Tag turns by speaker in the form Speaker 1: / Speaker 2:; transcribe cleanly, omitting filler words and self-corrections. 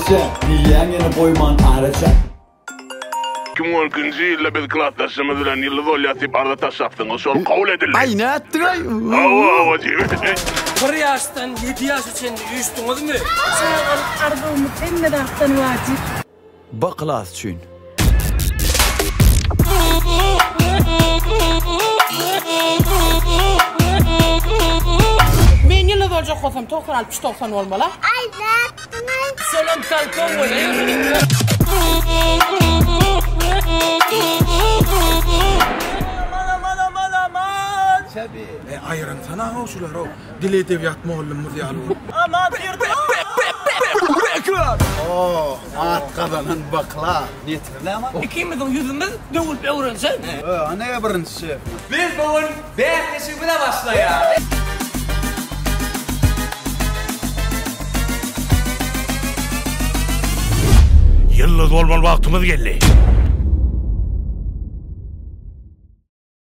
Speaker 1: Araça, diýäňini boýman araça.
Speaker 2: 2012-nji ýylda biz klassdaşymyz bilen ýyldız olýasyp arda taşapdyňyz, şol kabul edildi.
Speaker 1: Aýna etdiňi.
Speaker 2: Awa
Speaker 3: Bir yaştan 7 yaş için uyuştunuz mu?
Speaker 4: Sen ardımı temmeden aktan vacip.
Speaker 1: Baklas üçin.
Speaker 3: Men yılı olacak olsam 90 olmalı. Selam talpon oluyor.
Speaker 5: Ayran sana hoşular o. Dile edebiyat muallimiz yani.
Speaker 3: Ama bir
Speaker 6: At kazanan bakla. Yeterli ama.
Speaker 3: İkimizin yüzümüz dövül öğrensen.
Speaker 6: Anaya birincisi.
Speaker 7: Biz bugün beğenmesine başlaya.
Speaker 2: Yıldız olmalı vaktimiz geldi.